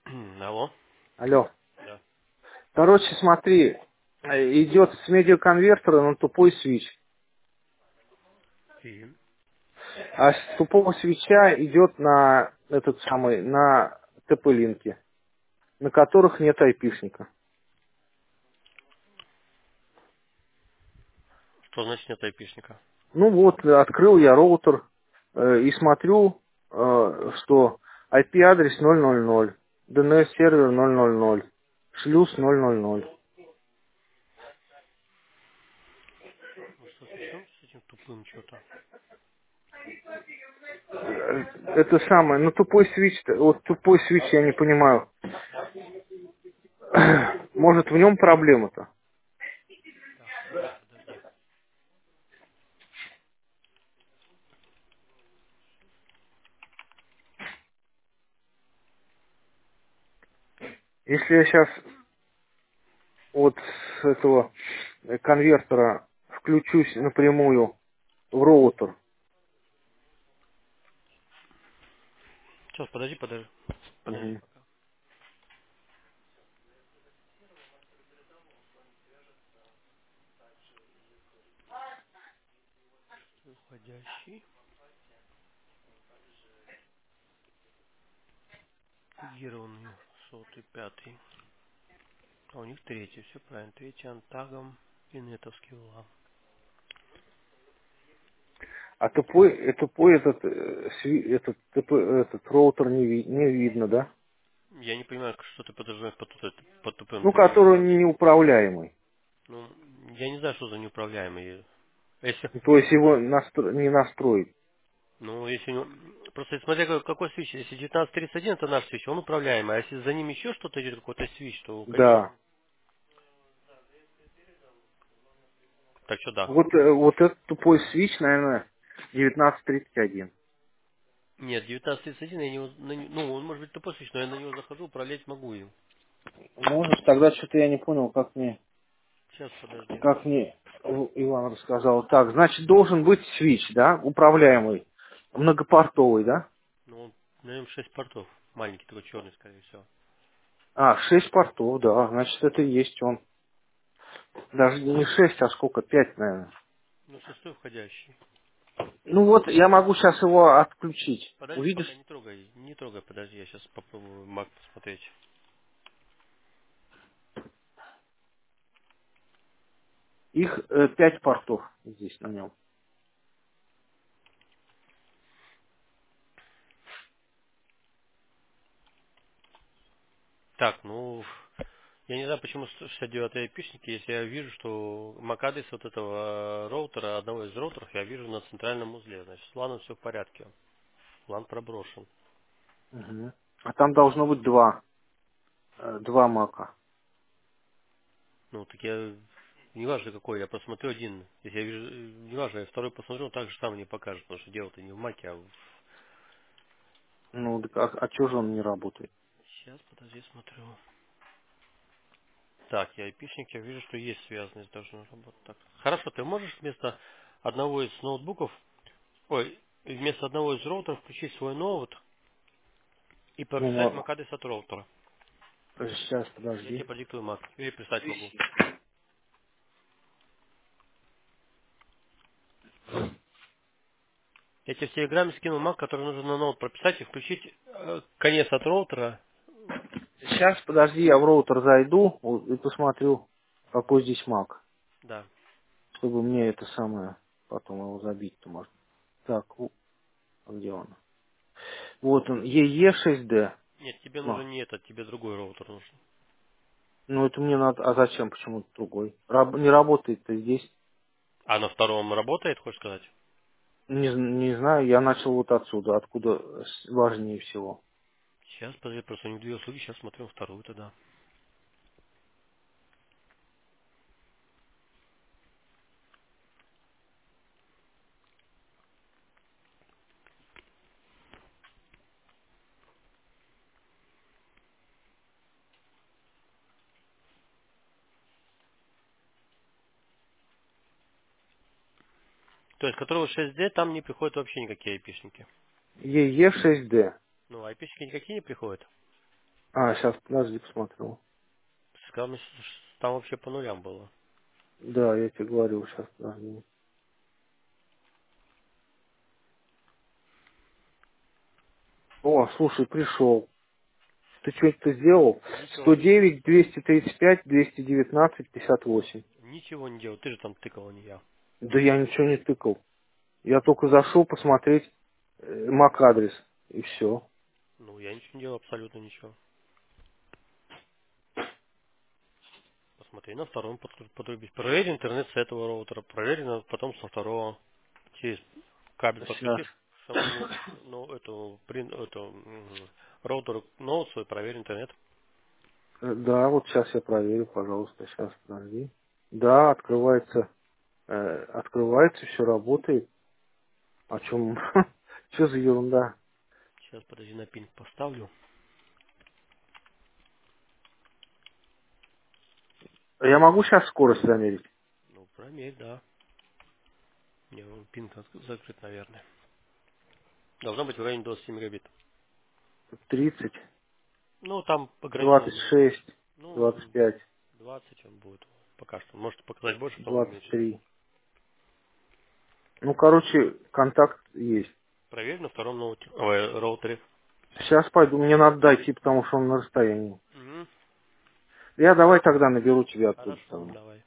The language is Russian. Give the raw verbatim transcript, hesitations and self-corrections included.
Алло. Алло. Да. Короче, смотри, э, идет с медиаконвертера на тупой свич. И А с тупого свеча идет на этот самый, на ТП-линки, на которых нет айпишника. что значит нет айпишника? Ну вот, открыл я роутер э, и смотрю, э, что ай пи-адрес ноль ноль ноль, ди эн эс-сервер ноль ноль ноль, шлюз ноль ноль ноль. Ну что еще с этим тупым что-то? Э, Это самое, ну тупой свич, вот тупой свич я не понимаю. Может в нем проблема-то? Так, подожди, подожди. Если я сейчас вот с этого э, конвертера включусь напрямую в роутер. Сейчас, подожди, подожди. Подожди Мгм. пока. Входящий. Тегированный. Сотый, пятый. А у них третий, все правильно. Третий антагом и нетовский улам. А тупой, э, тупой этот, э, сви- этот, ТП этот роутер не, ви- не видно, да? Я не понимаю, что ты подразумеваешь под, тут- под тупым. Ну, Ты имеешь в который виду? неуправляемый. Ну, я не знаю, что за неуправляемый. Если, То есть его настро- не настроить. ну, если у него- просто смотря какой, какой свич. Если девятнадцать тридцать один, это наш свич, он управляемый. А если за ним еще что-то идет, какой-то свич, то, конечно, Да. он... Так что да. Вот, э, вот этот тупой свич, наверное, девятнадцать тридцать один. Нет, девятнадцать тридцать один, я не, на не- ну, он может быть тупой свич, но я на него захожу, управлять могу им. Может, тогда что-то я не понял, как мне, Сейчас, подожди. как мне э, Иван рассказал. Так, значит, должен быть свич, да, управляемый, многопортовый, да? Ну, он, на нем шесть портов. Маленький такой черный, скорее всего. А, шесть портов, да, значит, это и есть он. Даже не шесть, а сколько, пять, наверное. Ну, шестой входящий. Ну вот, я могу сейчас его отключить. Подожди, пока Увидишь? не трогай. Не трогай, подожди, я сейчас попробую Мак посмотреть. Их э, пять портов здесь на нем. Так, ну, я не знаю, почему сто шестьдесят девятый айпишники, если я вижу, что MAC-адрес вот этого э, роутера, одного из роутеров, я вижу на центральном узле. Значит, с ланом все в порядке. Лан проброшен. Мгм. А там должно быть два, э, два мака. Ну, так я... Неважно какой, я посмотрю один. Если я вижу... э, Неважно, я второй посмотрю, он так же самое не покажет, потому что дело-то не в маке, а в... Ну, так а, а чё же он не работает? Сейчас, подожди, смотрю. Так, я айпишник, я вижу, что есть связанность, должна работать так. Хорошо, ты можешь вместо одного из ноутбуков, ой, вместо одного из роутеров включить свой ноут и Ну, прописать ладно. MAC-адрес от роутера. Сейчас, Я тебе подожди. продиктую MAC. Или писать могу. Я тебе в Телеграме скинул MAC, который нужно на ноут прописать и включить э, конец от роутера. Сейчас, подожди, я в роутер зайду вот, и посмотрю, какой здесь мак. Да. Чтобы мне это самое, потом его забить-то можно. Так, у- а где он? Вот он, и и шесть дэ. Нет, тебе Ну, нужен не этот, тебе другой роутер нужен. ну, это мне надо, а зачем, почему-то другой? Раб- не работает-то здесь. А на втором работает, хочешь сказать? Не, з- не знаю, я начал вот отсюда, откуда с- важнее всего. Сейчас, подожди, просто у них две услуги, сейчас смотрю вторую тогда. То есть, которого шесть дэ, там не приходят вообще никакие айпишники. и и шесть дэ. Ну, айпишники никакие не приходят. А, сейчас, подожди, посмотрю. Там, там вообще по нулям было. Да, я тебе говорю, сейчас, подожди. О, слушай, пришел. Ты что-то сделал? Ничего, сто девять, двести тридцать пять, двести девятнадцать, пятьдесят восемь. ничего не делал. Ты же там тыкал, а не я. Да я ничего не тыкал. Я только зашел посмотреть э, мак-адрес. И все. Ну, я ничего не делал, абсолютно ничего. Посмотри, на втором под- подрубить. Проверь интернет с этого роутера, проверь на- потом со второго. Через кабель Сейчас. подключи самому, ну, эту, прин, эту, м, роутеру ноут свой, проверь интернет. Да, вот сейчас я проверю, пожалуйста. Сейчас, подожди. Да, открывается, э, открывается, все работает. О чем? Что за ерунда? Сейчас, подожди, на пинг поставлю. Я могу сейчас скорость замерить? Ну, проверь, да. Не, он пинг от- закрыт, наверное. Должно быть в районе двадцати мегабит. тридцать, Ну, там двадцать ограничено. шесть, двадцать Ну, пять, двадцать он будет пока что. Может показать больше, потом двадцать уменьшить. три. Ну, короче, контакт есть. Проверь на втором ноуте, ой, роутере. Сейчас пойду, мне надо дойти, потому что он на расстоянии. Мгм. Я давай тогда наберу тебя оттуда. Хорошо, Там. давай.